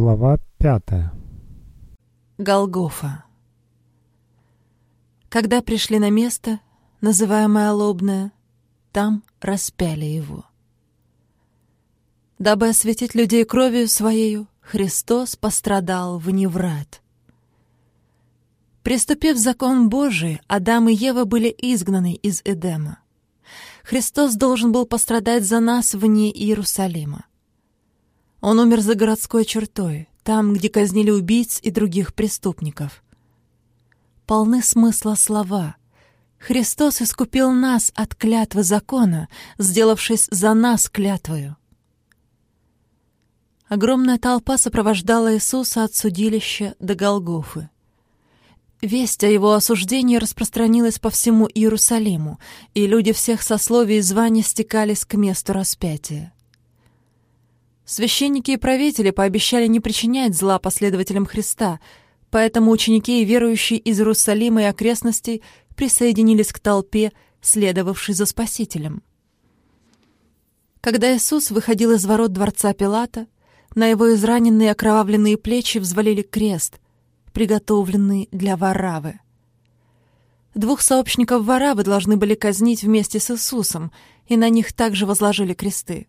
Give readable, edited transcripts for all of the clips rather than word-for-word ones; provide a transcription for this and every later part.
Глава 5. Голгофа. Когда пришли на место, называемое Лобное, там распяли его. Дабы осветить людей кровью своею, Христос пострадал вне врат. Приступив закон Божий, Адам и Ева были изгнаны из Эдема. Христос должен был пострадать за нас вне Иерусалима. Он умер за городской чертой, там, где казнили убийц и других преступников. Полны смысла слова. Христос искупил нас от клятвы закона, сделавшись за нас клятвою. Огромная толпа сопровождала Иисуса от судилища до Голгофы. Весть о его осуждении распространилась по всему Иерусалиму, и люди всех сословий и званий стекались к месту распятия. Священники и правители пообещали не причинять зла последователям Христа, поэтому ученики и верующие из Иерусалима и окрестностей присоединились к толпе, следовавшей за Спасителем. Когда Иисус выходил из ворот дворца Пилата, на его израненные окровавленные плечи взвалили крест, приготовленный для Вараввы. Двух сообщников Вараввы должны были казнить вместе с Иисусом, и на них также возложили кресты.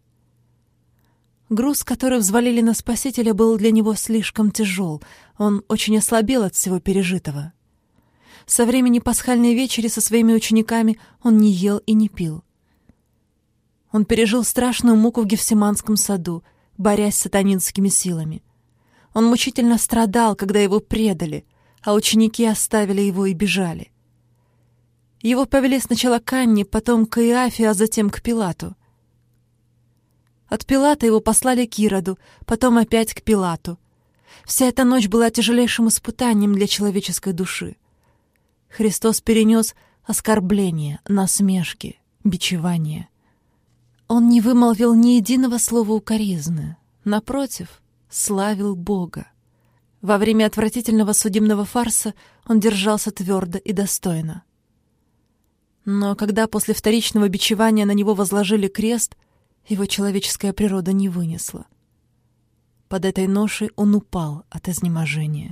Груз, который взвалили на Спасителя, был для него слишком тяжел, он очень ослабел от всего пережитого. Со времени пасхальной вечери со своими учениками он не ел и не пил. Он пережил страшную муку в Гефсиманском саду, борясь с сатанинскими силами. Он мучительно страдал, когда его предали, а ученики оставили его и бежали. Его повели сначала к Анне, потом к Иафе, а затем к Пилату. От Пилата его послали к Ироду, потом опять к Пилату. Вся эта ночь была тяжелейшим испытанием для человеческой души. Христос перенес оскорбления, насмешки, бичевания. Он не вымолвил ни единого слова укоризны. Напротив, славил Бога. Во время отвратительного судебного фарса он держался твердо и достойно. Но когда после вторичного бичевания на него возложили крест, его человеческая природа не вынесла. Под этой ношей он упал от изнеможения.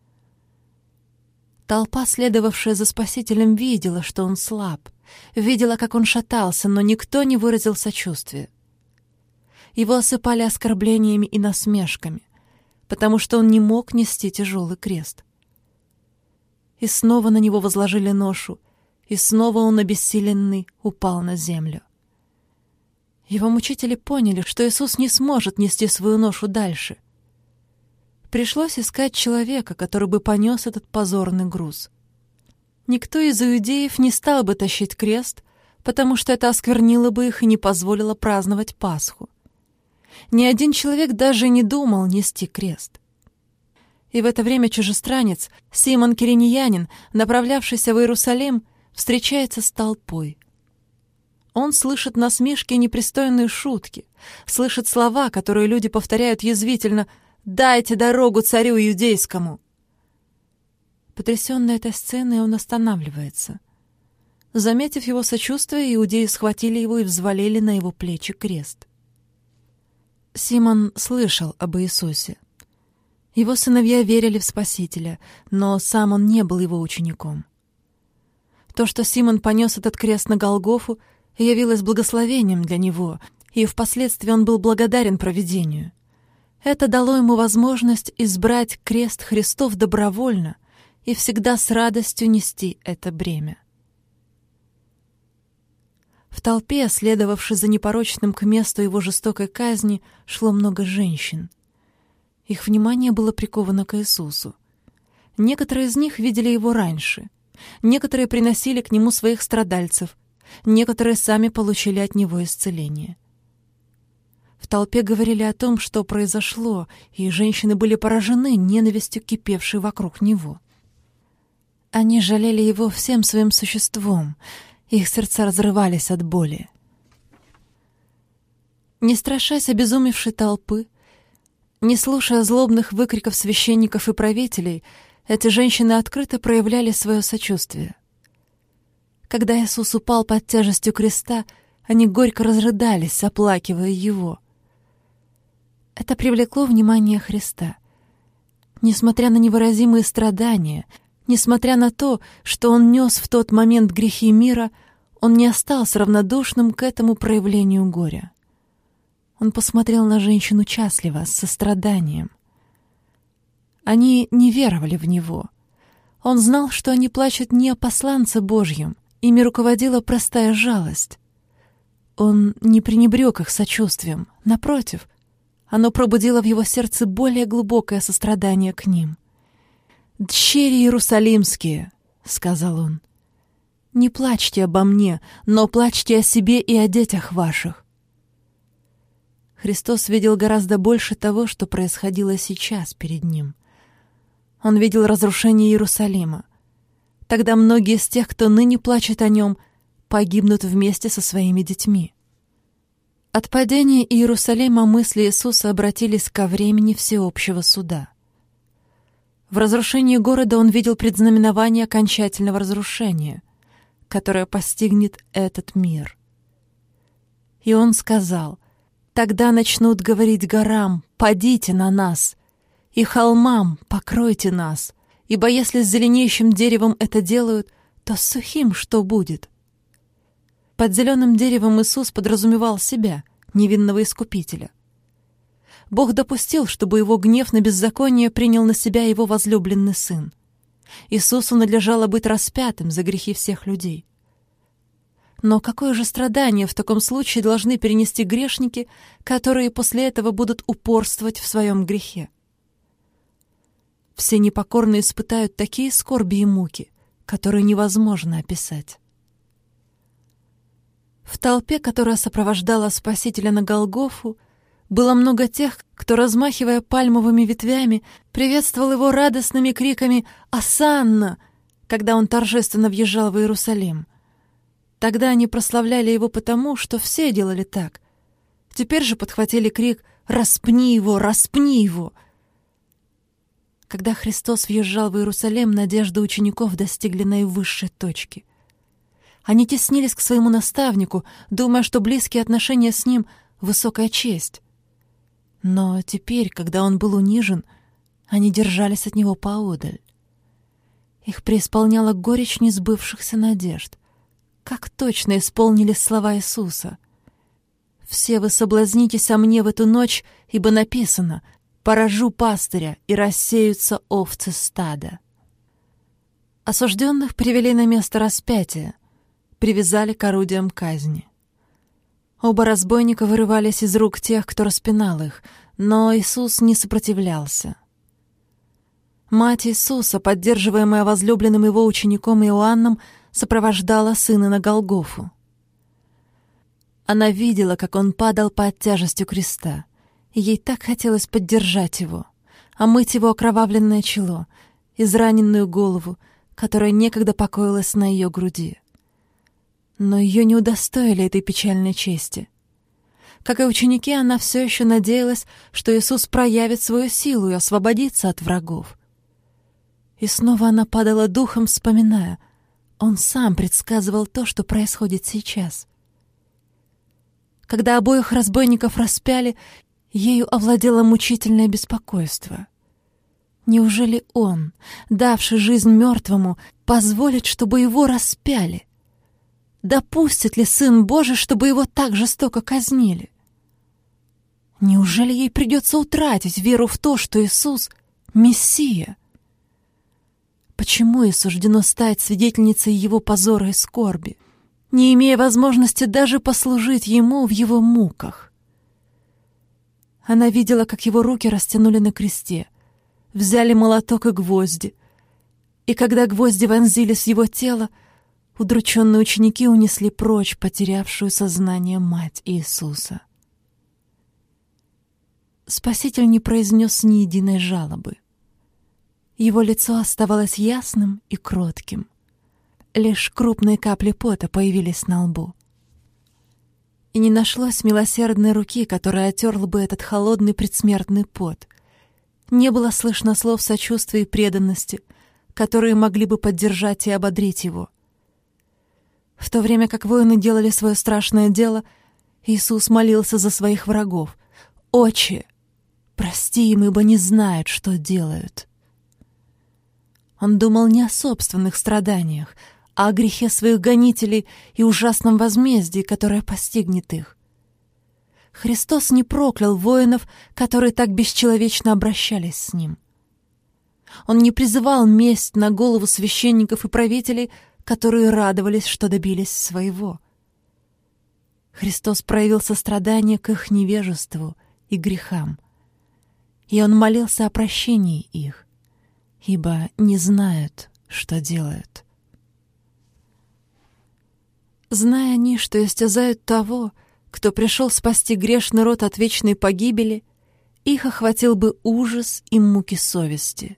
Толпа, следовавшая за Спасителем, видела, что он слаб, видела, как он шатался, но никто не выразил сочувствия. Его осыпали оскорблениями и насмешками, потому что он не мог нести тяжелый крест. И снова на него возложили ношу, и снова он, обессиленный, упал на землю. Его мучители поняли, что Иисус не сможет нести свою ношу дальше. Пришлось искать человека, который бы понес этот позорный груз. Никто из иудеев не стал бы тащить крест, потому что это осквернило бы их и не позволило праздновать Пасху. Ни один человек даже не думал нести крест. И в это время чужестранец, Симон Киринеянин, направлявшийся в Иерусалим, встречается с толпой. Он слышит насмешки и непристойные шутки, слышит слова, которые люди повторяют язвительно: «Дайте дорогу царю иудейскому!» Потрясенный этой сценой, он останавливается. Заметив его сочувствие, иудеи схватили его и взвалили на его плечи крест. Симон слышал об Иисусе. Его сыновья верили в Спасителя, но сам он не был его учеником. То, что Симон понес этот крест на Голгофу, явилось благословением для него, и впоследствии он был благодарен провидению. Это дало ему возможность избрать крест Христов добровольно и всегда с радостью нести это бремя. В толпе, следовавшей за непорочным к месту его жестокой казни, шло много женщин. Их внимание было приковано к Иисусу. Некоторые из них видели его раньше, некоторые приносили к нему своих страдальцев, некоторые сами получили от него исцеление. В толпе говорили о том, что произошло, и женщины были поражены ненавистью, кипевшей вокруг него. Они жалели его всем своим существом, их сердца разрывались от боли. Не страшась обезумевшей толпы, не слушая злобных выкриков священников и правителей, эти женщины открыто проявляли свое сочувствие. Когда Иисус упал под тяжестью креста, они горько разрыдались, оплакивая его. Это привлекло внимание Христа. Несмотря на невыразимые страдания, несмотря на то, что он нес в тот момент грехи мира, он не остался равнодушным к этому проявлению горя. Он посмотрел на женщин участливо, с состраданием. Они не веровали в него. Он знал, что они плачут не о посланце Божьем, ими руководила простая жалость. Он не пренебрег их сочувствием, напротив, оно пробудило в его сердце более глубокое сострадание к ним. «Дщери Иерусалимские», — сказал он, — «не плачьте обо мне, но плачьте о себе и о детях ваших». Христос видел гораздо больше того, что происходило сейчас перед ним. Он видел разрушение Иерусалима. Тогда многие из тех, кто ныне плачет о нем, погибнут вместе со своими детьми. От падения Иерусалима мысли Иисуса обратились ко времени всеобщего суда. В разрушении города он видел предзнаменование окончательного разрушения, которое постигнет этот мир. И он сказал: «Тогда начнут говорить горам: падите на нас, и холмам: покройте нас, ибо если с зеленеющим деревом это делают, то с сухим что будет?» Под зеленым деревом Иисус подразумевал себя, невинного искупителя. Бог допустил, чтобы его гнев на беззаконие принял на себя его возлюбленный Сын. Иисусу надлежало быть распятым за грехи всех людей. Но какое же страдание в таком случае должны перенести грешники, которые после этого будут упорствовать в своем грехе? Все непокорные испытают такие скорби и муки, которые невозможно описать. В толпе, которая сопровождала Спасителя на Голгофу, было много тех, кто, размахивая пальмовыми ветвями, приветствовал его радостными криками «Осанна!», когда он торжественно въезжал в Иерусалим. Тогда они прославляли его потому, что все делали так. Теперь же подхватили крик «Распни его! Распни его!». Когда Христос въезжал в Иерусалим, надежды учеников достигли наивысшей точки. Они теснились к своему наставнику, думая, что близкие отношения с ним — высокая честь. Но теперь, когда он был унижен, они держались от него поодаль. Их преисполняла горечь несбывшихся надежд. Как точно исполнились слова Иисуса: «Все вы соблазнитесь о мне в эту ночь, ибо написано: поражу пастыря, и рассеются овцы стада». Осужденных привели на место распятия, привязали к орудиям казни. Оба разбойника вырывались из рук тех, кто распинал их, но Иисус не сопротивлялся. Мать Иисуса, поддерживаемая возлюбленным его учеником Иоанном, сопровождала сына на Голгофу. Она видела, как он падал под тяжестью креста, и ей так хотелось поддержать его, омыть его окровавленное чело, израненную голову, которая некогда покоилась на ее груди. Но ее не удостоили этой печальной чести. Как и ученики, она все еще надеялась, что Иисус проявит свою силу и освободится от врагов. И снова она падала духом, вспоминая: он сам предсказывал то, что происходит сейчас. Когда обоих разбойников распяли, ею овладело мучительное беспокойство. Неужели он, давший жизнь мертвому, позволит, чтобы его распяли? Допустит ли Сын Божий, чтобы его так жестоко казнили? Неужели ей придется утратить веру в то, что Иисус — Мессия? Почему ей суждено стать свидетельницей его позора и скорби, не имея возможности даже послужить ему в его муках? Она видела, как его руки растянули на кресте, взяли молоток и гвозди, и когда гвозди вонзились в его тело, удрученные ученики унесли прочь потерявшую сознание мать Иисуса. Спаситель не произнес ни единой жалобы. Его лицо оставалось ясным и кротким. Лишь крупные капли пота появились на лбу. И не нашлось милосердной руки, которая отерла бы этот холодный предсмертный пот. Не было слышно слов сочувствия и преданности, которые могли бы поддержать и ободрить его. В то время как воины делали свое страшное дело, Иисус молился за своих врагов: «Отче, прости им, ибо не знают, что делают». Он думал не о собственных страданиях, а о грехе своих гонителей и ужасном возмездии, которое постигнет их. Христос не проклял воинов, которые так бесчеловечно обращались с Ним. Он не призывал месть на голову священников и правителей, которые радовались, что добились своего. Христос проявил сострадание к их невежеству и грехам, и Он молился о прощении их, ибо не знают, что делают. Зная они, что истязают того, кто пришел спасти грешный род от вечной погибели, их охватил бы ужас и муки совести.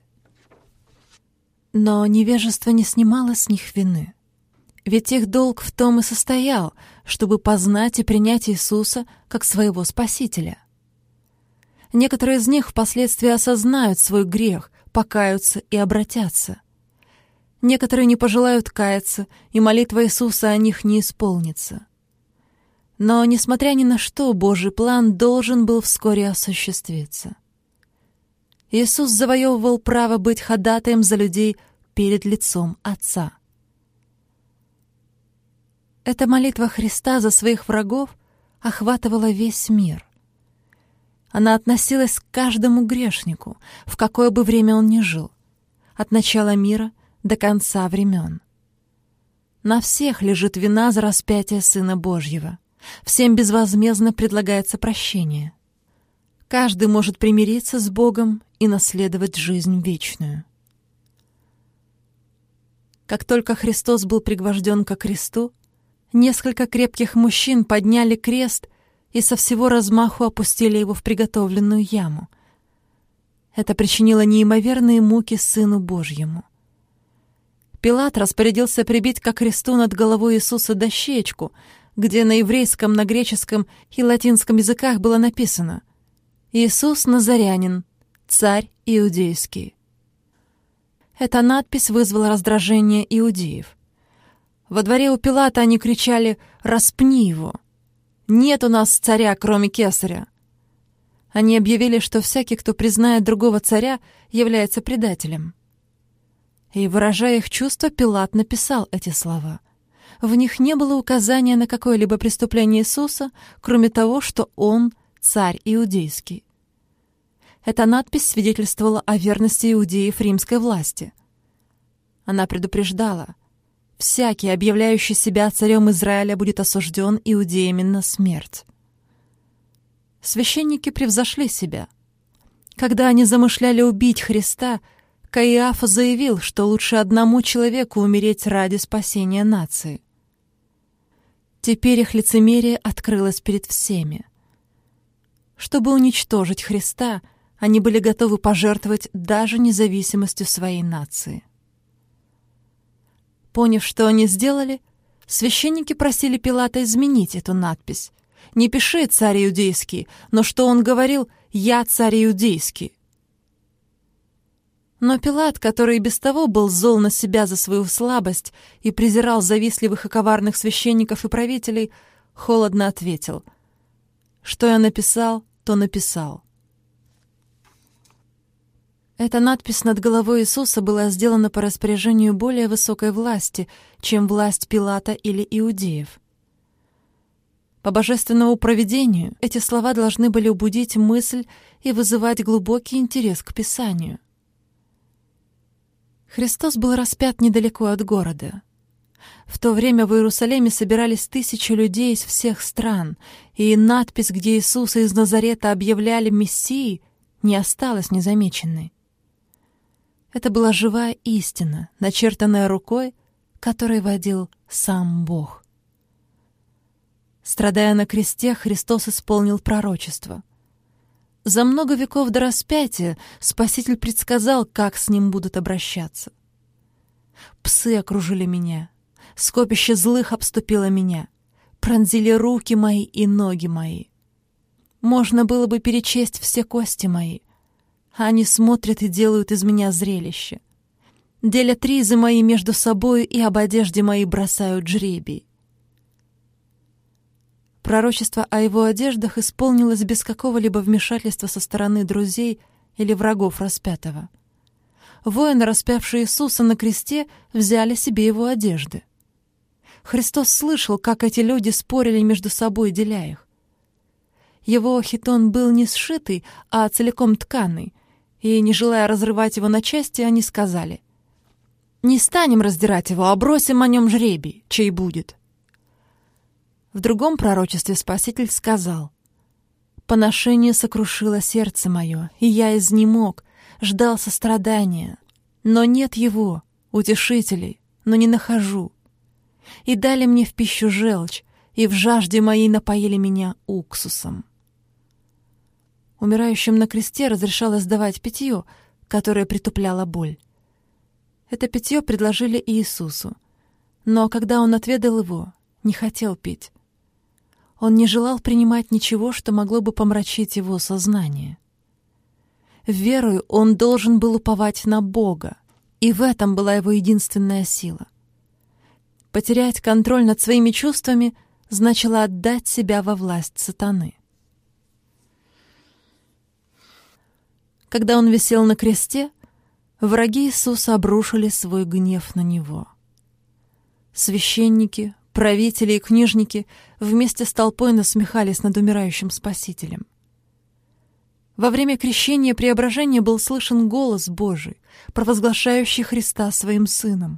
Но невежество не снимало с них вины. Ведь их долг в том и состоял, чтобы познать и принять Иисуса как своего Спасителя. Некоторые из них впоследствии осознают свой грех, покаются и обратятся. Некоторые не пожелают каяться, и молитва Иисуса о них не исполнится. Но, несмотря ни на что, Божий план должен был вскоре осуществиться. Иисус завоевывал право быть ходатаем за людей перед лицом Отца. Эта молитва Христа за своих врагов охватывала весь мир. Она относилась к каждому грешнику, в какое бы время он ни жил, от начала мира до конца времен. На всех лежит вина за распятие Сына Божьего. Всем безвозмездно предлагается прощение. Каждый может примириться с Богом и наследовать жизнь вечную. Как только Христос был пригвожден ко кресту, несколько крепких мужчин подняли крест и со всего размаху опустили его в приготовленную яму. Это причинило неимоверные муки Сыну Божьему. Пилат распорядился прибить ко кресту над головой Иисуса дощечку, где на еврейском, на греческом и латинском языках было написано: «Иисус Назарянин, царь иудейский». Эта надпись вызвала раздражение иудеев. Во дворе у Пилата они кричали: «Распни его! Нет у нас царя, кроме кесаря!» Они объявили, что всякий, кто признает другого царя, является предателем. И, выражая их чувства, Пилат написал эти слова. В них не было указания на какое-либо преступление Иисуса, кроме того, что Он царь иудейский. Эта надпись свидетельствовала о верности иудеев римской власти. Она предупреждала: всякий, объявляющий себя царем Израиля, будет осужден иудеями на смерть. Священники превзошли себя. Когда они замышляли убить Христа, Каиафа заявил, что лучше одному человеку умереть ради спасения нации. Теперь их лицемерие открылось перед всеми. Чтобы уничтожить Христа, они были готовы пожертвовать даже независимостью своей нации. Поняв, что они сделали, священники просили Пилата изменить эту надпись. Не пиши «царь иудейский», но что он говорил: «Я царь иудейский». Но Пилат, который и без того был зол на себя за свою слабость и презирал завистливых и коварных священников и правителей, холодно ответил: «Что я написал, то написал». Эта надпись над головой Иисуса была сделана по распоряжению более высокой власти, чем власть Пилата или иудеев. По божественному провидению эти слова должны были убудить мысль и вызывать глубокий интерес к Писанию. Христос был распят недалеко от города. В то время в Иерусалиме собирались тысячи людей из всех стран, и надпись, где Иисуса из Назарета объявляли Мессией, не осталась незамеченной. Это была живая истина, начертанная рукой, которой водил сам Бог. Страдая на кресте, Христос исполнил пророчество. За много веков до распятия Спаситель предсказал, как с Ним будут обращаться. «Псы окружили меня, скопище злых обступило меня, пронзили руки мои и ноги мои. Можно было бы перечесть все кости мои, а они смотрят и делают из меня зрелище. Делят ризы мои между собою и об одежде моей бросают жребий». Пророчество о его одеждах исполнилось без какого-либо вмешательства со стороны друзей или врагов распятого. Воины, распявшие Иисуса на кресте, взяли себе его одежды. Христос слышал, как эти люди спорили между собой, деля их. Его хитон был не сшитый, а целиком тканый, и, не желая разрывать его на части, они сказали: «Не станем раздирать его, а бросим о нем жребий, чей будет». В другом пророчестве Спаситель сказал: «Поношение сокрушило сердце мое, и я изнемог, ждал сострадания, но нет его, утешителей, но не нахожу. И дали мне в пищу желчь, и в жажде моей напоили меня уксусом». Умирающим на кресте разрешалось давать питье, которое притупляло боль. Это питье предложили и Иисусу, но когда он отведал его, не хотел пить. Он не желал принимать ничего, что могло бы помрачить его сознание. Верою он должен был уповать на Бога, и в этом была его единственная сила. Потерять контроль над своими чувствами значило отдать себя во власть сатаны. Когда он висел на кресте, враги Иисуса обрушили свой гнев на него. Священники, правители и книжники вместе с толпой насмехались над умирающим Спасителем. Во время крещения преображения был слышен голос Божий, провозглашающий Христа своим Сыном.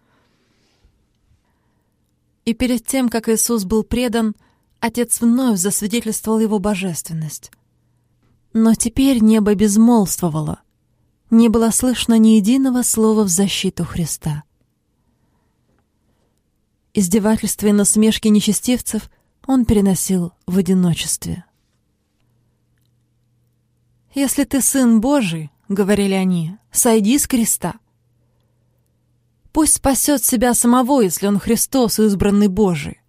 И перед тем, как Иисус был предан, Отец вновь засвидетельствовал его божественность. Но теперь небо безмолвствовало, не было слышно ни единого слова в защиту Христа. Издевательства и насмешки нечестивцев он переносил в одиночестве. «Если ты Сын Божий, — говорили они, — сойди с креста. Пусть спасет себя самого, если он Христос, избранный Божий».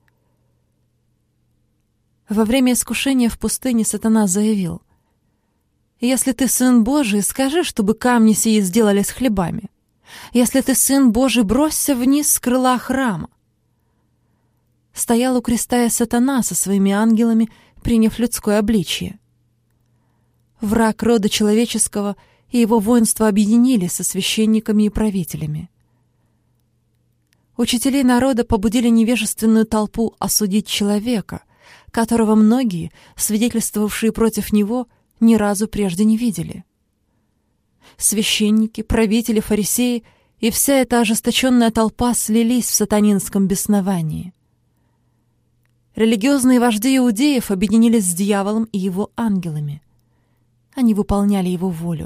Во время искушения в пустыне сатана заявил: «Если ты Сын Божий, скажи, чтобы камни сии сделались хлебами. Если ты Сын Божий, бросься вниз с крыла храма». Стоял у креста и сатана со своими ангелами, приняв людское обличие. Враг рода человеческого и его воинство объединились со священниками и правителями. Учителей народа побудили невежественную толпу осудить человека, которого многие, свидетельствовавшие против него, ни разу прежде не видели. Священники, правители, фарисеи и вся эта ожесточенная толпа слились в сатанинском бесновании. Религиозные вожди иудеев объединились с дьяволом и его ангелами. Они выполняли его волю.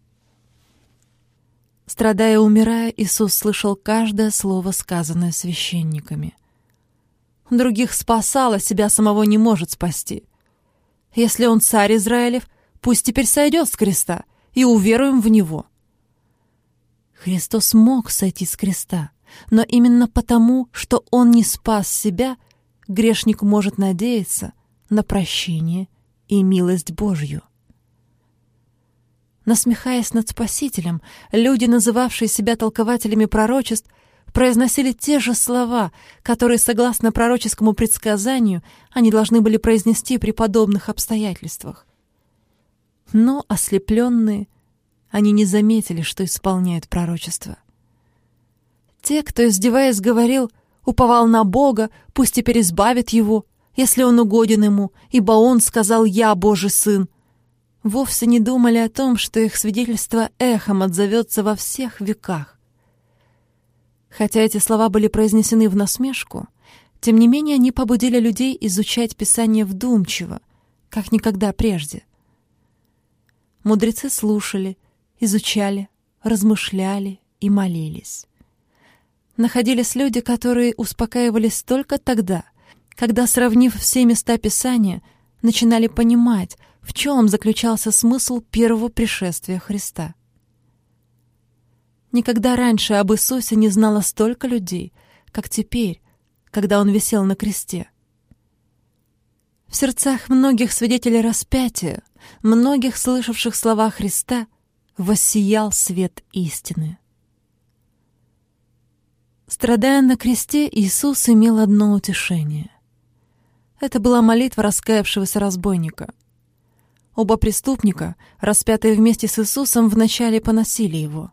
Страдая и умирая, Иисус слышал каждое слово, сказанное священниками. Других спасал, а себя самого не может спасти. Если он царь Израилев, пусть теперь сойдет с креста, и уверуем в него. Христос мог сойти с креста, но именно потому, что он не спас себя, грешник может надеяться на прощение и милость Божью. Насмехаясь над Спасителем, люди, называвшие себя толкователями пророчеств, произносили те же слова, которые, согласно пророческому предсказанию, они должны были произнести при подобных обстоятельствах. Но, ослепленные, они не заметили, что исполняют пророчество. Те, кто, издеваясь, говорил: «Уповал на Бога, пусть теперь избавит его, если он угоден ему, ибо он сказал: Я Божий Сын», вовсе не думали о том, что их свидетельство эхом отзовется во всех веках. Хотя эти слова были произнесены в насмешку, тем не менее они побудили людей изучать Писание вдумчиво, как никогда прежде. Мудрецы слушали, изучали, размышляли и молились. Находились люди, которые успокаивались только тогда, когда, сравнив все места Писания, начинали понимать, в чем заключался смысл первого пришествия Христа. Никогда раньше об Иисусе не знало столько людей, как теперь, когда Он висел на кресте. В сердцах многих свидетелей распятия, многих слышавших слова Христа, воссиял свет истины. Страдая на кресте, Иисус имел одно утешение. Это была молитва раскаявшегося разбойника. Оба преступника, распятые вместе с Иисусом, вначале поносили его.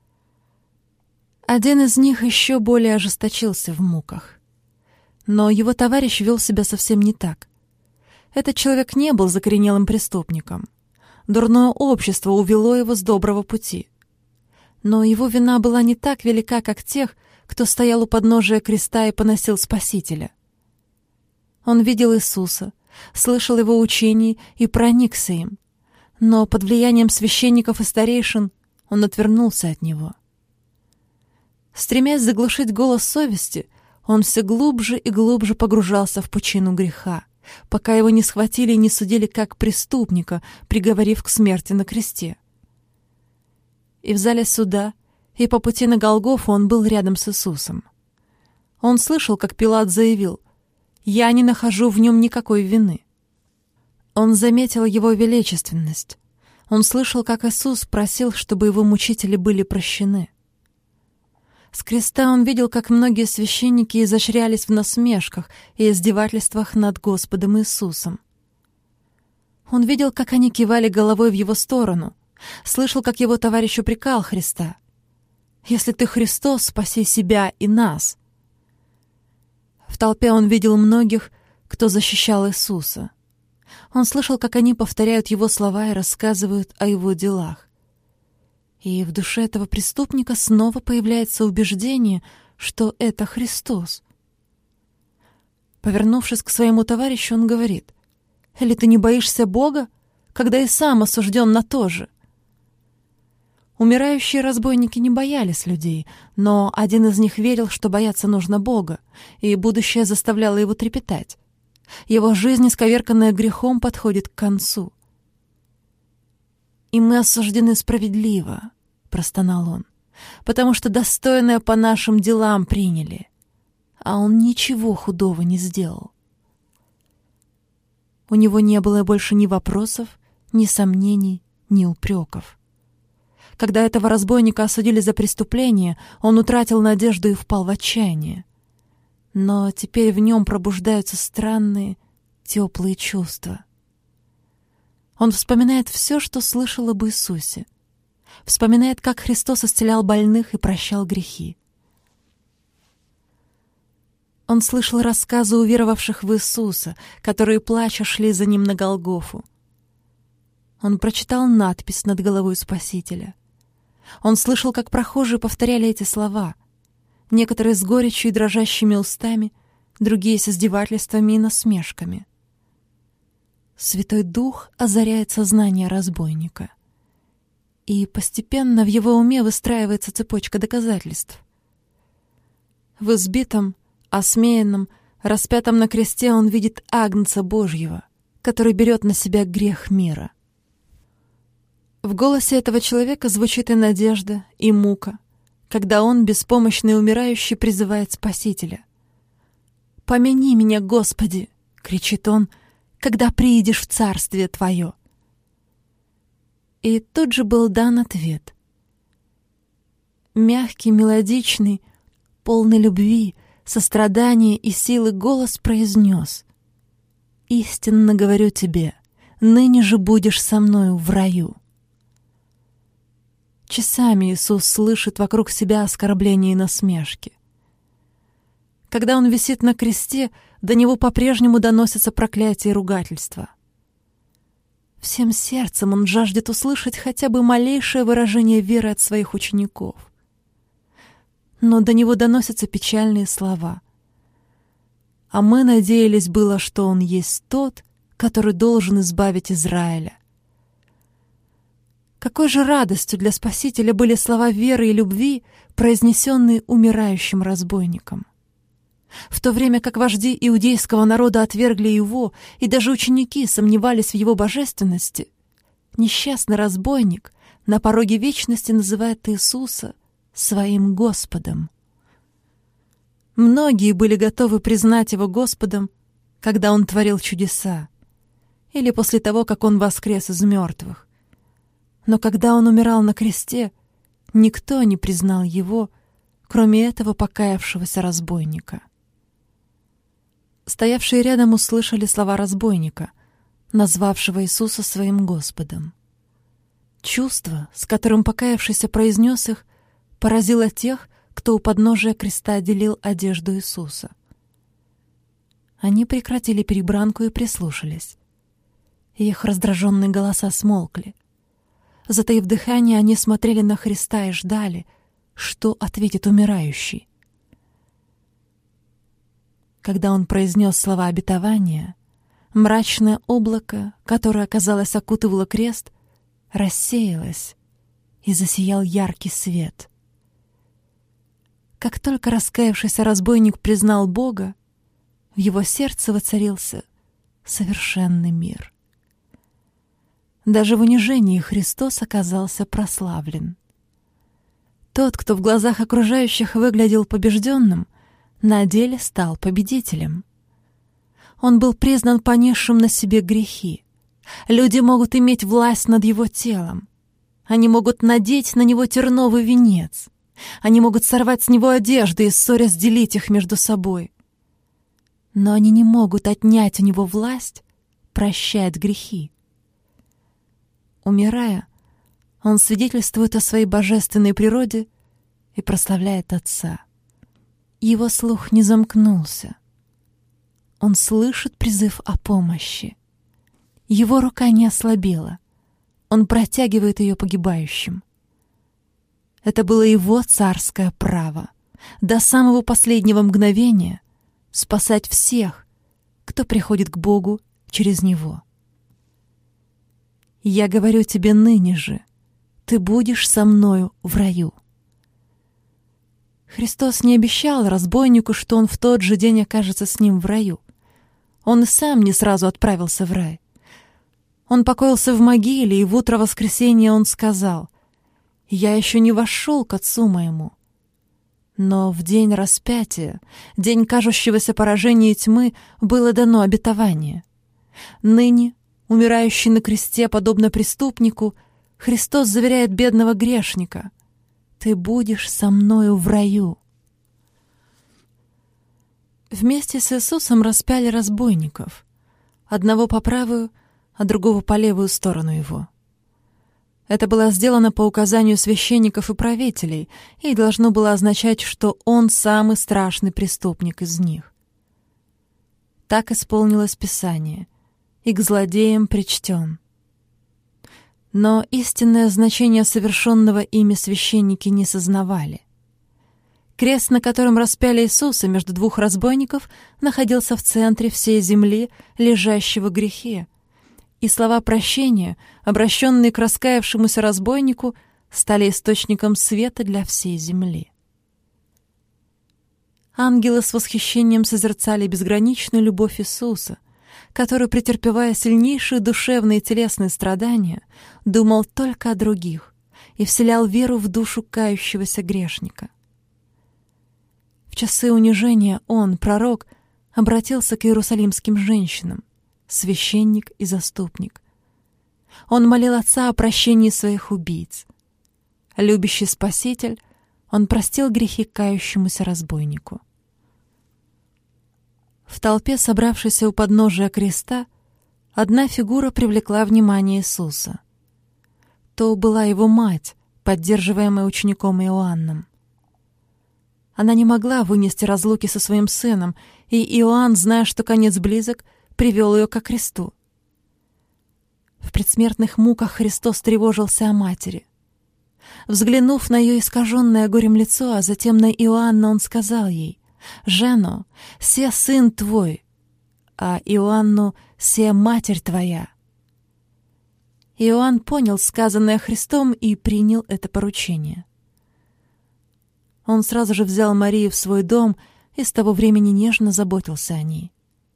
Один из них еще более ожесточился в муках. Но его товарищ вел себя совсем не так. Этот человек не был закоренелым преступником. Дурное общество увело его с доброго пути. Но его вина была не так велика, как тех, кто стоял у подножия креста и поносил Спасителя. Он видел Иисуса, слышал его учений и проникся им, но под влиянием священников и старейшин он отвернулся от него. Стремясь заглушить голос совести, он все глубже и глубже погружался в пучину греха, пока его не схватили и не судили как преступника, приговорив к смерти на кресте. И в зале суда, и по пути на Голгофу он был рядом с Иисусом. Он слышал, как Пилат заявил: «Я не нахожу в нем никакой вины». Он заметил его величественность. Он слышал, как Иисус просил, чтобы его мучители были прощены. С креста он видел, как многие священники изощрялись в насмешках и издевательствах над Господом Иисусом. Он видел, как они кивали головой в его сторону, слышал, как его товарищ упрекал Христа: «Если ты Христос, спаси себя и нас». В толпе он видел многих, кто защищал Иисуса. Он слышал, как они повторяют его слова и рассказывают о его делах. И в душе этого преступника снова появляется убеждение, что это Христос. Повернувшись к своему товарищу, он говорит: «Или ты не боишься Бога, когда и сам осужден на то же?» Умирающие разбойники не боялись людей, но один из них верил, что бояться нужно Бога, и будущее заставляло его трепетать. Его жизнь, исковерканная грехом, подходит к концу. «И мы осуждены справедливо», — простонал он, «потому что достойное по нашим делам приняли, а он ничего худого не сделал». У него не было больше ни вопросов, ни сомнений, ни упреков. Когда этого разбойника осудили за преступление, он утратил надежду и впал в отчаяние. Но теперь в нем пробуждаются странные, теплые чувства. Он вспоминает все, что слышал об Иисусе. Вспоминает, как Христос исцелял больных и прощал грехи. Он слышал рассказы уверовавших в Иисуса, которые, плача, шли за ним на Голгофу. Он прочитал надпись над головой Спасителя. Он слышал, как прохожие повторяли эти слова, некоторые с горечью и дрожащими устами, другие с издевательствами и насмешками. Святой Дух озаряет сознание разбойника. И постепенно в его уме выстраивается цепочка доказательств. В избитом, осмеянном, распятом на кресте он видит Агнца Божьего, который берет на себя грех мира. В голосе этого человека звучит и надежда, и мука, когда он, беспомощный и умирающий, призывает Спасителя. «Помяни меня, Господи!» — кричит он, — «когда приидешь в Царствие Твое». И тут же был дан ответ. Мягкий, мелодичный, полный любви, сострадания и силы голос произнес: «Истинно говорю тебе, ныне же будешь со мною в раю». Часами Иисус слышит вокруг себя оскорбления и насмешки. Когда он висит на кресте, до него по-прежнему доносятся проклятия и ругательства. Всем сердцем он жаждет услышать хотя бы малейшее выражение веры от своих учеников. Но до него доносятся печальные слова. «А мы надеялись было, что он есть тот, который должен избавить Израиля». Какой же радостью для Спасителя были слова веры и любви, произнесенные умирающим разбойником. В то время как вожди иудейского народа отвергли его, и даже ученики сомневались в его божественности, несчастный разбойник на пороге вечности называет Иисуса своим Господом. Многие были готовы признать его Господом, когда он творил чудеса, или после того, как он воскрес из мертвых. Но когда он умирал на кресте, никто не признал его, кроме этого покаявшегося разбойника. Стоявшие рядом услышали слова разбойника, назвавшего Иисуса своим Господом. Чувство, с которым покаявшийся произнес их, поразило тех, кто у подножия креста делил одежду Иисуса. Они прекратили перебранку и прислушались. Их раздраженные голоса смолкли. Затаив дыхание, они смотрели на Христа и ждали, что ответит умирающий. Когда он произнес слова обетования, мрачное облако, которое, казалось, окутывало крест, рассеялось, и засиял яркий свет. Как только раскаявшийся разбойник признал Бога, в его сердце воцарился совершенный мир. Даже в унижении Христос оказался прославлен. Тот, кто в глазах окружающих выглядел побежденным, на деле стал победителем. Он был признан понесшим на себе грехи. Люди могут иметь власть над его телом. Они могут надеть на него терновый венец. Они могут сорвать с него одежды и, ссорясь, делить их между собой. Но они не могут отнять у него власть прощать грехи. Умирая, он свидетельствует о своей божественной природе и прославляет Отца. Его слух не замкнулся. Он слышит призыв о помощи. Его рука не ослабела. Он протягивает ее погибающим. Это было его царское право до самого последнего мгновения спасать всех, кто приходит к Богу через него. «Я говорю тебе ныне же, ты будешь со мною в раю». Христос не обещал разбойнику, что он в тот же день окажется с ним в раю. Он и сам не сразу отправился в рай. Он покоился в могиле, и в утро воскресения он сказал: «Я еще не вошел к Отцу моему». Но в день распятия, день кажущегося поражения тьмы, было дано обетование. Ныне, умирающий на кресте, подобно преступнику, Христос заверяет бедного грешника: «Ты будешь со мною в раю». Вместе с Иисусом распяли разбойников, одного по правую, а другого по левую сторону его. Это было сделано по указанию священников и правителей и должно было означать, что он самый страшный преступник из них. Так исполнилось Писание: «И к злодеям причтен». Но истинное значение совершенного ими священники не сознавали. Крест, на котором распяли Иисуса между двух разбойников, находился в центре всей земли, лежащего в грехе, и слова прощения, обращенные к раскаявшемуся разбойнику, стали источником света для всей земли. Ангелы с восхищением созерцали безграничную любовь Иисуса, который, претерпевая сильнейшие душевные и телесные страдания, думал только о других и вселял веру в душу кающегося грешника. В часы унижения он, пророк, обратился к иерусалимским женщинам, священник и заступник. Он молил Отца о прощении своих убийц. Любящий Спаситель, он простил грехи кающемуся разбойнику. В толпе, собравшейся у подножия креста, одна фигура привлекла внимание Иисуса. То была его мать, поддерживаемая учеником Иоанном. Она не могла вынести разлуки со своим сыном, и Иоанн, зная, что конец близок, привел ее ко кресту. В предсмертных муках Христос тревожился о матери. Взглянув на ее искаженное горем лицо, а затем на Иоанна, он сказал ей: «Жено, се сын твой, а Иоанну се матерь твоя». Иоанн понял сказанное Христом и принял это поручение. Он сразу же взял Марию в свой дом и с того времени нежно заботился о ней.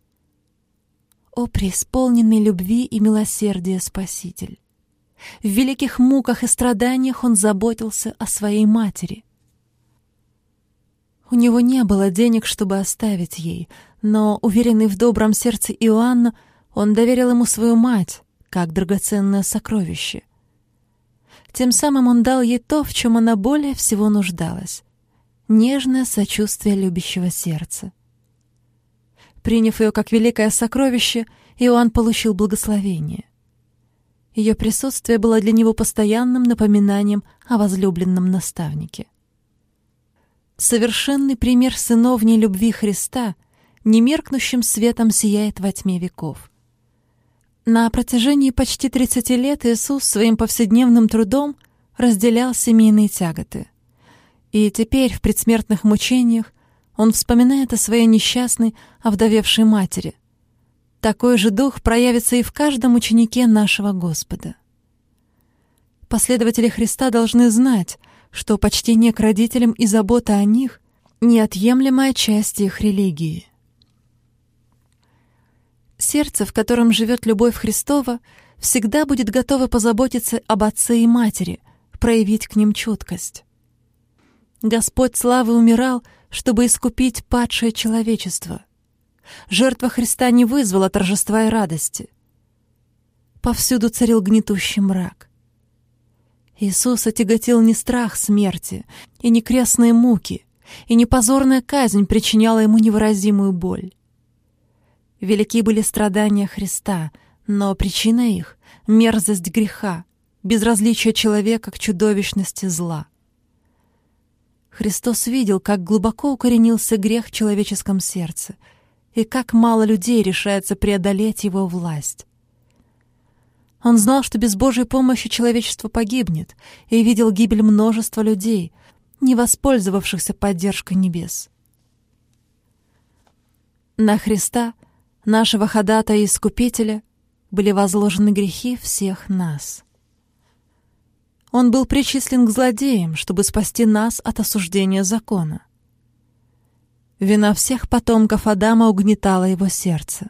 О преисполненный любви и милосердия Спаситель! В великих муках и страданиях он заботился о своей матери. У него не было денег, чтобы оставить ей, но, уверенный в добром сердце Иоанна, он доверил ему свою мать, как драгоценное сокровище. Тем самым он дал ей то, в чем она более всего нуждалась — нежное сочувствие любящего сердца. Приняв ее как великое сокровище, Иоанн получил благословение. Ее присутствие было для него постоянным напоминанием о возлюбленном наставнике. Совершенный пример сыновней любви Христа немеркнущим светом сияет во тьме веков. На протяжении почти 30 лет Иисус своим повседневным трудом разделял семейные тяготы. И теперь, в предсмертных мучениях, Он вспоминает о своей несчастной, овдовевшей матери. Такой же дух проявится и в каждом ученике нашего Господа. Последователи Христа должны знать, что почтение к родителям и забота о них — неотъемлемая часть их религии. Сердце, в котором живет любовь Христова, всегда будет готово позаботиться об отце и матери, проявить к ним чуткость. Господь славы умирал, чтобы искупить падшее человечество. Жертва Христа не вызвала торжества и радости. Повсюду царил гнетущий мрак. Иисуса тяготил не страх смерти, и не крестные муки, и не позорная казнь причиняла ему невыразимую боль. Велики были страдания Христа, но причина их — мерзость греха, безразличие человека к чудовищности зла. Христос видел, как глубоко укоренился грех в человеческом сердце, и как мало людей решается преодолеть его власть. Он знал, что без Божьей помощи человечество погибнет, и видел гибель множества людей, не воспользовавшихся поддержкой небес. На Христа, нашего ходатая и искупителя, были возложены грехи всех нас. Он был причислен к злодеям, чтобы спасти нас от осуждения закона. Вина всех потомков Адама угнетала его сердце.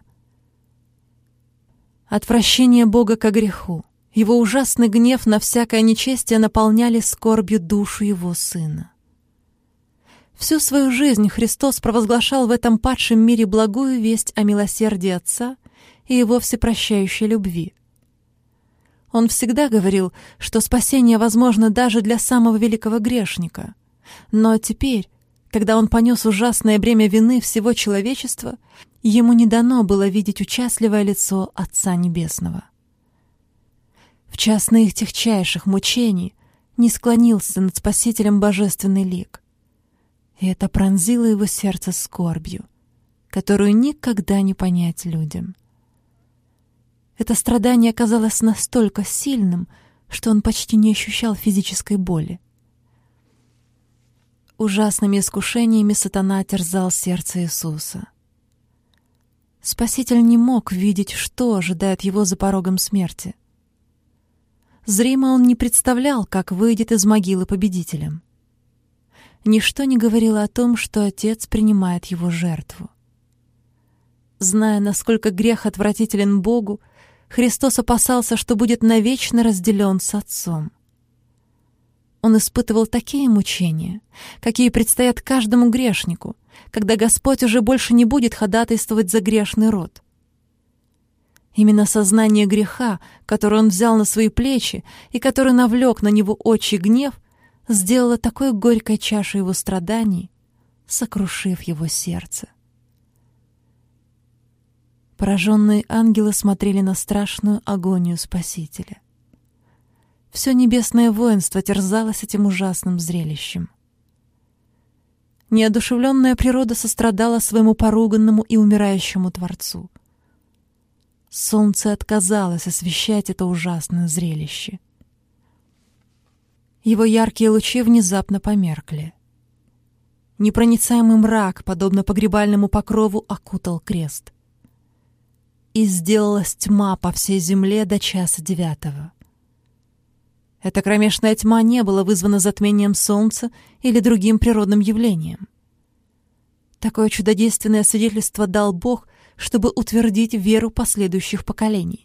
Отвращение Бога ко греху, его ужасный гнев на всякое нечестие наполняли скорбью душу его Сына. Всю свою жизнь Христос провозглашал в этом падшем мире благую весть о милосердии Отца и его всепрощающей любви. Он всегда говорил, что спасение возможно даже для самого великого грешника. Но теперь, когда он понес ужасное бремя вины всего человечества, ему не дано было видеть участливое лицо Отца Небесного. В час наитягчайших мучений не склонился над Спасителем божественный лик. И это пронзило его сердце скорбью, которую никогда не понять людям. Это страдание оказалось настолько сильным, что он почти не ощущал физической боли. Ужасными искушениями сатана терзал сердце Иисуса. Спаситель не мог видеть, что ожидает его за порогом смерти. Зримо он не представлял, как выйдет из могилы победителем. Ничто не говорило о том, что Отец принимает его жертву. Зная, насколько грех отвратителен Богу, Христос опасался, что будет навечно разделен с Отцом. Он испытывал такие мучения, какие предстоят каждому грешнику, когда Господь уже больше не будет ходатайствовать за грешный род. Именно сознание греха, которое он взял на свои плечи и который навлек на него отчий гнев, сделало такой горькой чашей его страданий, сокрушив его сердце. Пораженные ангелы смотрели на страшную агонию Спасителя. Все небесное воинство терзалось этим ужасным зрелищем. Неодушевленная природа сострадала своему поруганному и умирающему Творцу. Солнце отказалось освещать это ужасное зрелище. Его яркие лучи внезапно померкли. Непроницаемый мрак, подобно погребальному покрову, окутал крест. И сделалась тьма по всей земле до часа 9. Эта кромешная тьма не была вызвана затмением солнца или другим природным явлением. Такое чудодейственное свидетельство дал Бог, чтобы утвердить веру последующих поколений.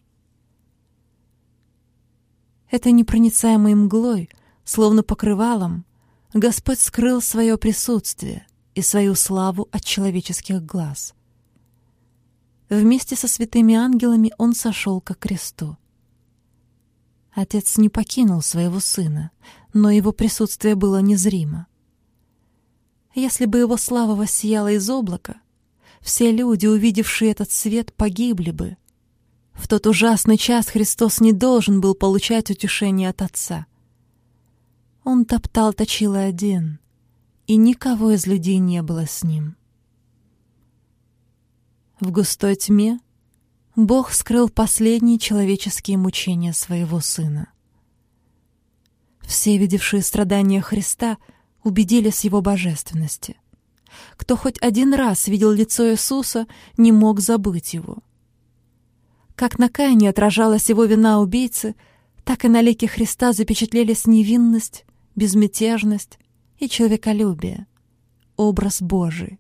Этой непроницаемой мглой, словно покрывалом, Господь скрыл свое присутствие и свою славу от человеческих глаз. Вместе со святыми ангелами он сошел ко кресту. Отец не покинул своего сына, но его присутствие было незримо. Если бы его слава воссияла из облака, все люди, увидевшие этот свет, погибли бы. В тот ужасный час Христос не должен был получать утешение от Отца. Он топтал точило один, и никого из людей не было с ним. В густой тьме Бог скрыл последние человеческие мучения своего Сына. Все, видевшие страдания Христа, убедились в Его божественности. Кто хоть один раз видел лицо Иисуса, не мог забыть Его. Как на Каине отражалась его вина убийцы, так и на лике Христа запечатлелись невинность, безмятежность и человеколюбие, образ Божий.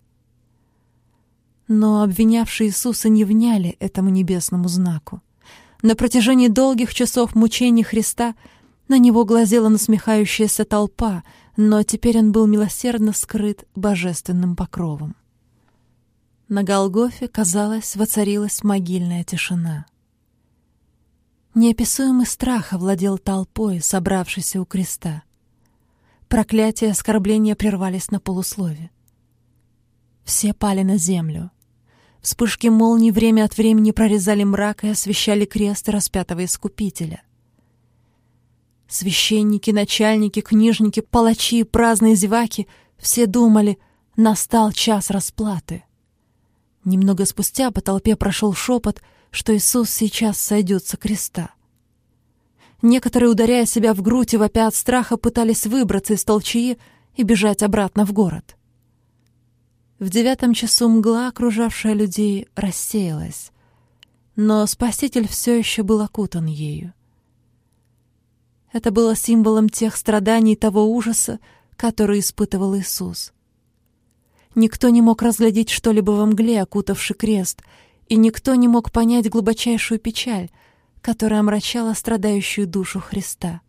Но обвинявшие Иисуса не вняли этому небесному знаку. На протяжении долгих часов мучений Христа на него глазела насмехающаяся толпа, но теперь он был милосердно скрыт божественным покровом. На Голгофе, казалось, воцарилась могильная тишина. Неописуемый страх овладел толпой, собравшейся у креста. Проклятия и оскорбления прервались на полуслове. Все пали на землю. Вспышки молний время от времени прорезали мрак и освещали крест распятого Искупителя. Священники, начальники, книжники, палачи, праздные зеваки — все думали, настал час расплаты. Немного спустя по толпе прошел шепот, что Иисус сейчас сойдет со креста. Некоторые, ударяя себя в грудь и вопя от страха, пытались выбраться из толчии и бежать обратно в город. В 9 часу мгла, окружавшая людей, рассеялась, но Спаситель все еще был окутан ею. Это было символом тех страданий и того ужаса, который испытывал Иисус. Никто не мог разглядеть что-либо во мгле, окутавший крест, и никто не мог понять глубочайшую печаль, которая омрачала страдающую душу Христа.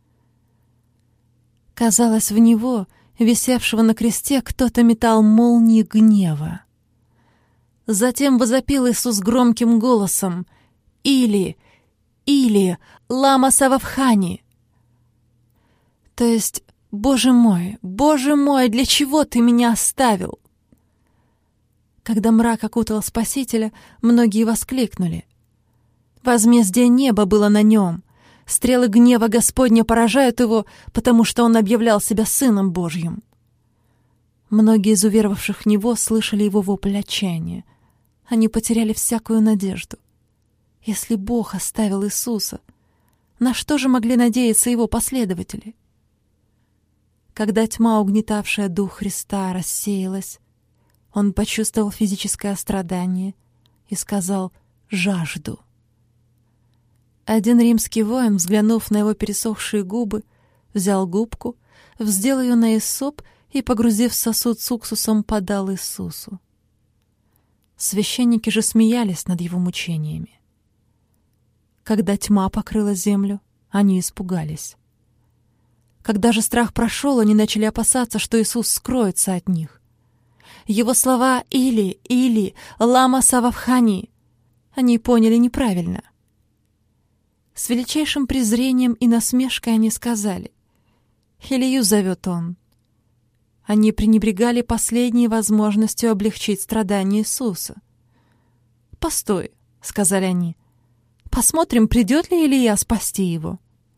Казалось, в него, висевшего на кресте, кто-то метал молнии гнева. Затем возопил Иисус громким голосом: «Или, лама сававхани!» То есть: Боже мой, для чего ты меня оставил?» Когда мрак окутал Спасителя, многие воскликнули: «Возмездие неба было на нем! Стрелы гнева Господня поражают его, потому что он объявлял себя Сыном Божьим!» Многие из уверовавших в него слышали его вопль отчаяния. Они потеряли всякую надежду. Если Бог оставил Иисуса, на что же могли надеяться его последователи? Когда тьма, угнетавшая дух Христа, рассеялась, он почувствовал физическое страдание и сказал: «Жажду». Один римский воин, взглянув на его пересохшие губы, взял губку, вздел ее на иссоп и, погрузив в сосуд с уксусом, подал Иисусу. Священники же смеялись над его мучениями. Когда тьма покрыла землю, они испугались. Когда же страх прошел, они начали опасаться, что Иисус скроется от них. Его слова «или, лама сававхани» они поняли неправильно. С величайшим презрением и насмешкой они сказали: «Илию зовет он». Они пренебрегали последней возможностью облегчить страдания Иисуса. «Постой», — сказали они, — «посмотрим, придет ли Илия спасти его».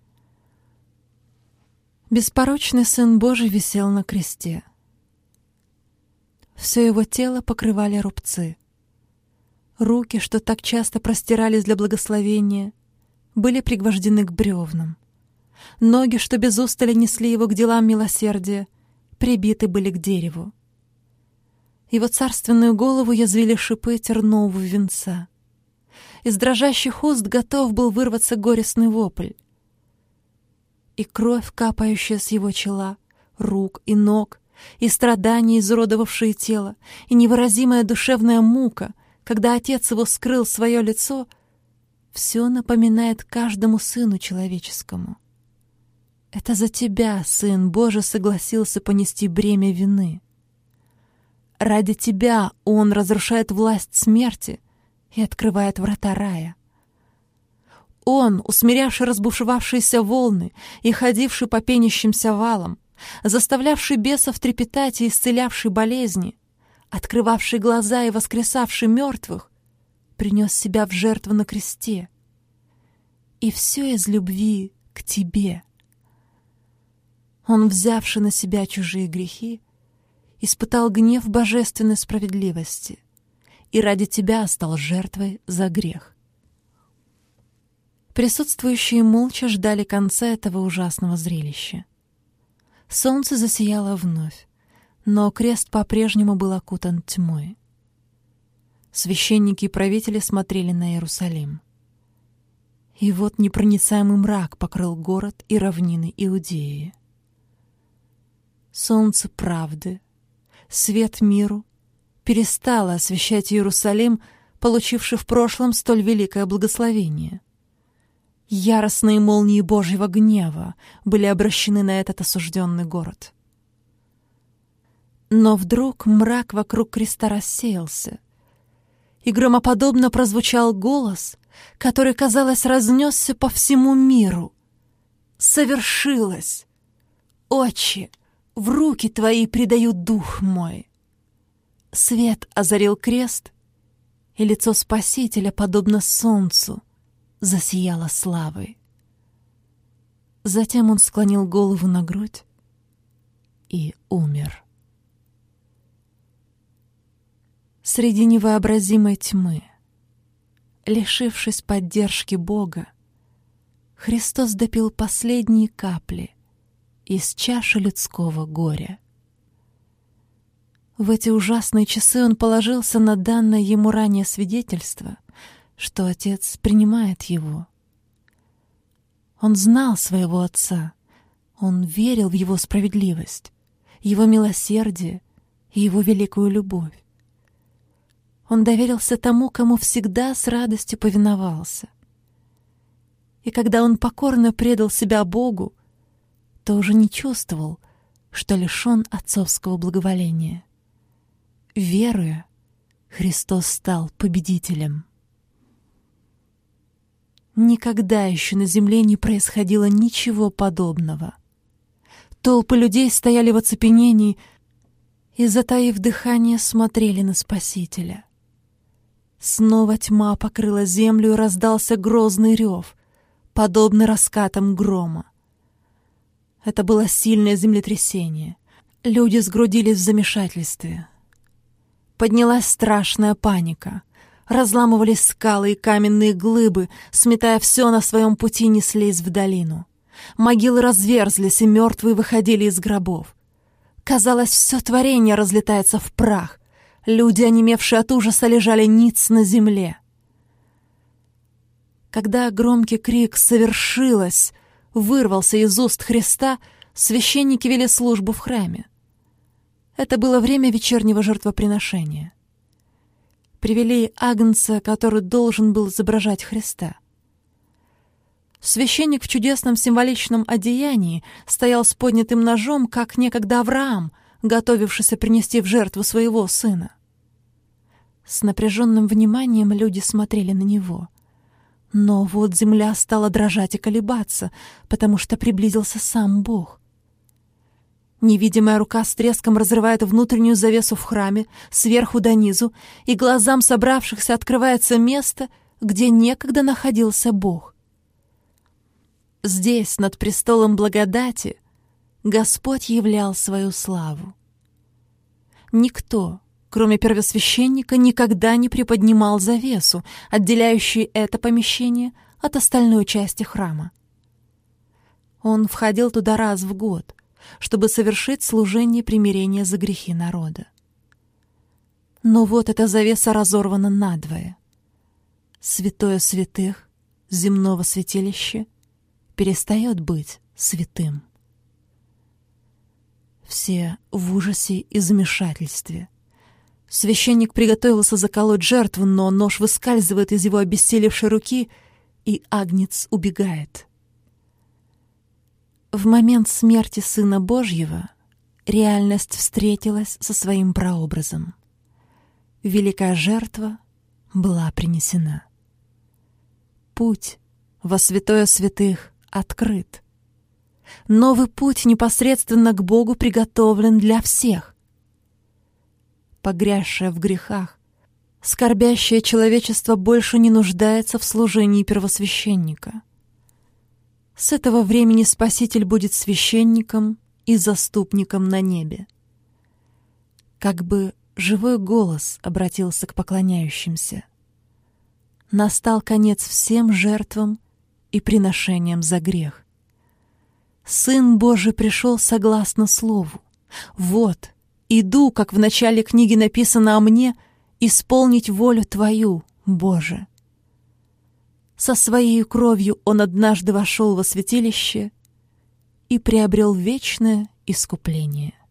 Беспорочный Сын Божий висел на кресте. Все его тело покрывали рубцы. Руки, что так часто простирались для благословения, были пригвождены к бревнам. Ноги, что без устали несли его к делам милосердия, прибиты были к дереву. Его царственную голову язвили шипы тернового венца. Из дрожащих уст готов был вырваться горестный вопль. И кровь, капающая с его чела, рук и ног, и страдания, изуродовавшие тело, и невыразимая душевная мука, когда Отец его скрыл свое лицо, все напоминает каждому сыну человеческому. Это за тебя, Сын Божий, согласился понести бремя вины. Ради тебя Он разрушает власть смерти и открывает врата рая. Он, усмирявший разбушевавшиеся волны и ходивший по пенящимся валам, заставлявший бесов трепетать и исцелявший болезни, открывавший глаза и воскресавший мертвых, принес себя в жертву на кресте. И все из любви к тебе. Он, взявший на себя чужие грехи, испытал гнев божественной справедливости и ради тебя стал жертвой за грех. Присутствующие молча ждали конца этого ужасного зрелища. Солнце засияло вновь, но крест по-прежнему был окутан тьмой. Священники и правители смотрели на Иерусалим. И вот непроницаемый мрак покрыл город и равнины Иудеи. Солнце правды, свет миру, перестало освещать Иерусалим, получивший в прошлом столь великое благословение. Яростные молнии Божьего гнева были обращены на этот осужденный город. Но вдруг мрак вокруг креста рассеялся, и громоподобно прозвучал голос, который, казалось, разнесся по всему миру. «Совершилось! Отче, в руки Твои предаю дух мой!» Свет озарил крест, и лицо Спасителя, подобно солнцу, засияло славой. Затем он склонил голову на грудь и умер. Среди невообразимой тьмы, лишившись поддержки Бога, Христос допил последние капли из чаши людского горя. В эти ужасные часы он положился на данное ему ранее свидетельство, что Отец принимает его. Он знал своего Отца, он верил в Его справедливость, Его милосердие и Его великую любовь. Он доверился тому, кому всегда с радостью повиновался. И когда он покорно предал себя Богу, то уже не чувствовал, что лишен отцовского благоволения. Веруя, Христос стал победителем. Никогда еще на земле не происходило ничего подобного. Толпы людей стояли в оцепенении и, затаив дыхание, смотрели на Спасителя. Снова тьма покрыла землю, и раздался грозный рев, подобный раскатам грома. Это было сильное землетрясение. Люди сгрудились в замешательстве. Поднялась страшная паника. Разламывались скалы и каменные глыбы, сметая все на своем пути, неслись в долину. Могилы разверзлись, и мертвые выходили из гробов. Казалось, все творение разлетается в прах. Люди, онемевшие от ужаса, лежали ниц на земле. Когда громкий крик «Совершилось!» вырвался из уст Христа, священники вели службу в храме. Это было время вечернего жертвоприношения. Привели агнца, который должен был изображать Христа. Священник в чудесном символичном одеянии стоял с поднятым ножом, как некогда Авраам, готовившийся принести в жертву своего сына. С напряженным вниманием люди смотрели на него. Но вот земля стала дрожать и колебаться, потому что приблизился сам Бог. Невидимая рука с треском разрывает внутреннюю завесу в храме, сверху донизу, и глазам собравшихся открывается место, где некогда находился Бог. Здесь, над престолом благодати, Господь являл свою славу. Никто, кроме первосвященника, никогда не приподнимал завесу, отделяющую это помещение от остальной части храма. Он входил туда раз в год, чтобы совершить служение примирения за грехи народа. Но вот эта завеса разорвана надвое. Святое святых земного святилища перестает быть святым. Все в ужасе и замешательстве. Священник приготовился заколоть жертву, но нож выскальзывает из его обессилевшей руки, и агнец убегает. В момент смерти Сына Божьего реальность встретилась со своим прообразом. Великая жертва была принесена. Путь во святое святых открыт. Новый путь непосредственно к Богу приготовлен для всех. погрязшая в грехах, скорбящее человечество больше не нуждается в служении первосвященника. С этого времени Спаситель будет священником и заступником на небе. Как бы живой голос обратился к поклоняющимся. Настал конец всем жертвам и приношениям за грех. Сын Божий пришел согласно слову. Вот, иду, как в начале книги написано о мне, исполнить волю Твою, Боже. Со Своей кровью Он однажды вошел во святилище и приобрел вечное искупление.